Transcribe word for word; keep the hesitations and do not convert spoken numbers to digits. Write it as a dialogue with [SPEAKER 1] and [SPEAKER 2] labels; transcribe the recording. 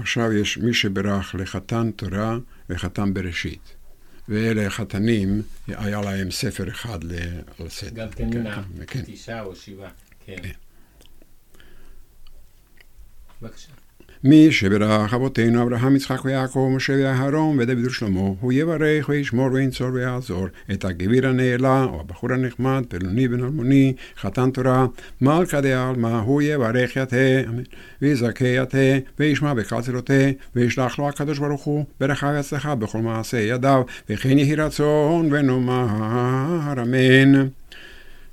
[SPEAKER 1] עכשיו יש מי שברך לחתן תורה וחתן בראשית. ואלה חתנים, היה להם ספר אחד לסדר.
[SPEAKER 2] גם תנינה, תשעה או שבעה. כן. בבקשה.
[SPEAKER 1] מי שברך אבותינו אברהם יצחק ויעקב משה ואהרון ודוד ושלמה הוא יברך וישמור וינצור ויעזור את הגביר הנעלה או הבחור הנחמד פלוני בן אלמוני חתן תורה מלכה דעלמא הוא יברך יתה ויזכה יתה וישמע בקצרותה וישלח לו הקדוש ברוך הוא ברכה והצלחה בכל מעשה ידיו וכן יהי רצון ונאמר אמן.